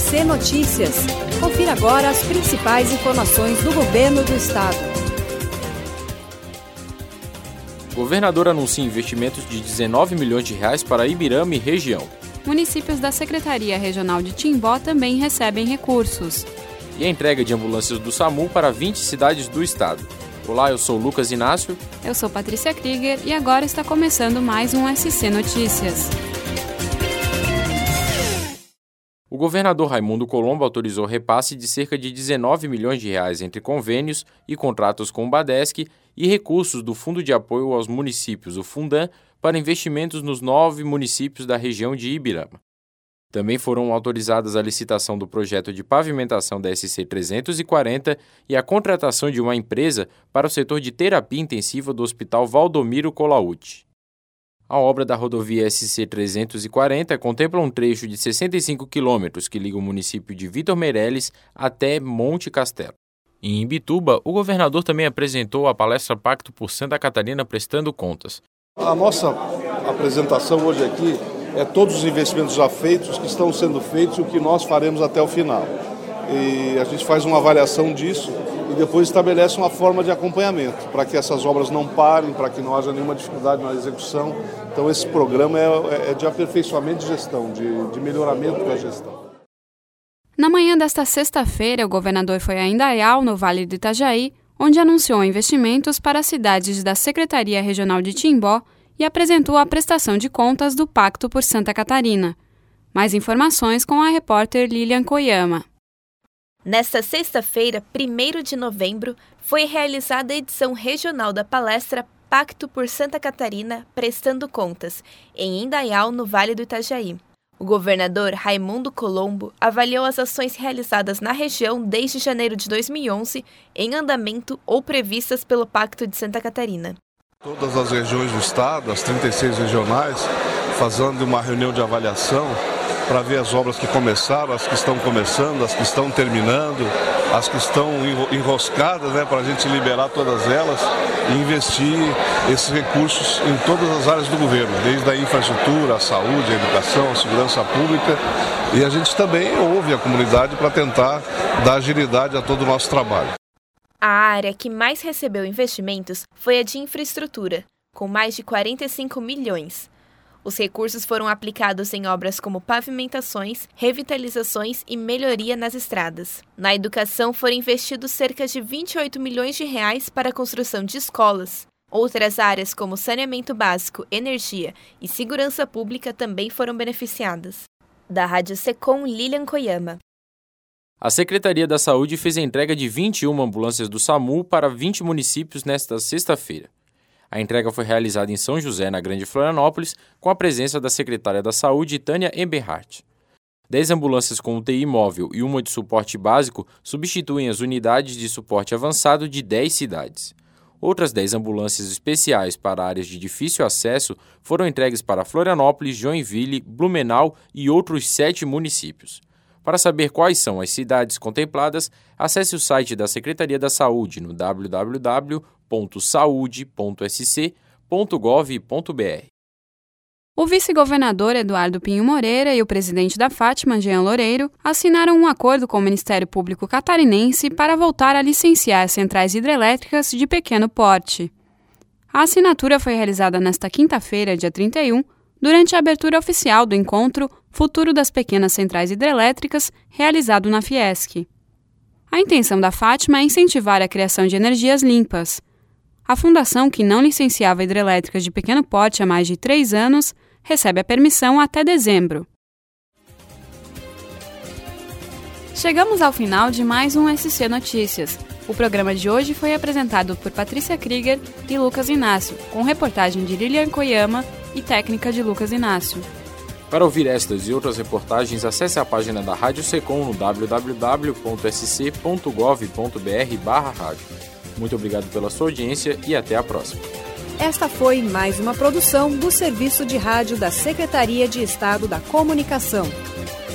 SC Notícias. Confira agora as principais informações do governo do estado. O governador anuncia investimentos de 19 milhões de reais para Ibirama e região. Municípios da Secretaria Regional de Timbó também recebem recursos. E a entrega de ambulâncias do SAMU para 20 cidades do estado. Olá, eu sou Lucas Inácio. Eu sou Patrícia Krieger e agora está começando mais um SC Notícias. O governador Raimundo Colombo autorizou repasse de cerca de 19 milhões de reais entre convênios e contratos com o Badesc e recursos do Fundo de Apoio aos Municípios, o Fundan, para investimentos nos 9 municípios da região de Ibirama. Também foram autorizadas a licitação do projeto de pavimentação da SC 340 e a contratação de uma empresa para o setor de terapia intensiva do Hospital Valdomiro Colautti. A obra da rodovia SC 340 contempla um trecho de 65 quilômetros que liga o município de Vitor Meireles até Monte Castelo. Em Imbituba, o governador também apresentou a palestra Pacto por Santa Catarina Prestando Contas. A nossa apresentação hoje aqui é todos os investimentos já feitos, que estão sendo feitos e o que nós faremos até o final. E a gente faz uma avaliação disso e depois estabelece uma forma de acompanhamento, para que essas obras não parem, para que não haja nenhuma dificuldade na execução. Então esse programa é de aperfeiçoamento de gestão, de melhoramento da gestão. Na manhã desta sexta-feira, o governador foi a Indaial, no Vale do Itajaí, onde anunciou investimentos para as cidades da Secretaria Regional de Timbó e apresentou a prestação de contas do Pacto por Santa Catarina. Mais informações com a repórter Lilian Koyama. Nesta sexta-feira, 1º de novembro, foi realizada a edição regional da palestra Pacto por Santa Catarina Prestando Contas, em Indaial, no Vale do Itajaí. O governador Raimundo Colombo avaliou as ações realizadas na região desde janeiro de 2011, em andamento ou previstas pelo Pacto de Santa Catarina. Todas as regiões do estado, as 36 regionais, fazendo uma reunião de avaliação para ver as obras que começaram, as que estão começando, as que estão terminando, as que estão enroscadas, para a gente liberar todas elas e investir esses recursos em todas as áreas do governo, desde a infraestrutura, a saúde, a educação, a segurança pública. E a gente também ouve a comunidade para tentar dar agilidade a todo o nosso trabalho. A área que mais recebeu investimentos foi a de infraestrutura, com mais de 45 milhões. Os recursos foram aplicados em obras como pavimentações, revitalizações e melhoria nas estradas. Na educação foram investidos cerca de 28 milhões de reais para a construção de escolas. Outras áreas como saneamento básico, energia e segurança pública também foram beneficiadas. Da Rádio Secom, Lilian Koyama. A Secretaria da Saúde fez a entrega de 21 ambulâncias do SAMU para 20 municípios nesta sexta-feira. A entrega foi realizada em São José, na Grande Florianópolis, com a presença da secretária da Saúde, Tânia Eberhardt. 10 ambulâncias com UTI móvel e uma de suporte básico substituem as unidades de suporte avançado de 10 cidades. Outras 10 ambulâncias especiais para áreas de difícil acesso foram entregues para Florianópolis, Joinville, Blumenau e outros 7 municípios. Para saber quais são as cidades contempladas, acesse o site da Secretaria da Saúde no www.saude.sc.gov.br. O vice-governador Eduardo Pinho Moreira e o presidente da Fátima, Jean Loureiro, assinaram um acordo com o Ministério Público Catarinense para voltar a licenciar centrais hidrelétricas de pequeno porte. A assinatura foi realizada nesta quinta-feira, dia 31, durante a abertura oficial do encontro Futuro das Pequenas Centrais Hidrelétricas, realizado na Fiesc. A intenção da Fátima é incentivar a criação de energias limpas. A fundação, que não licenciava hidrelétricas de pequeno porte há mais de 3 anos, recebe a permissão até dezembro. Chegamos ao final de mais um SC Notícias. O programa de hoje foi apresentado por Patrícia Krieger e Lucas Inácio, com reportagem de Lilian Koyama e técnica de Lucas Inácio. Para ouvir estas e outras reportagens, acesse a página da Rádio Secom no www.sc.gov.br/rádio. Muito obrigado pela sua audiência e até a próxima. Esta foi mais uma produção do Serviço de Rádio da Secretaria de Estado da Comunicação.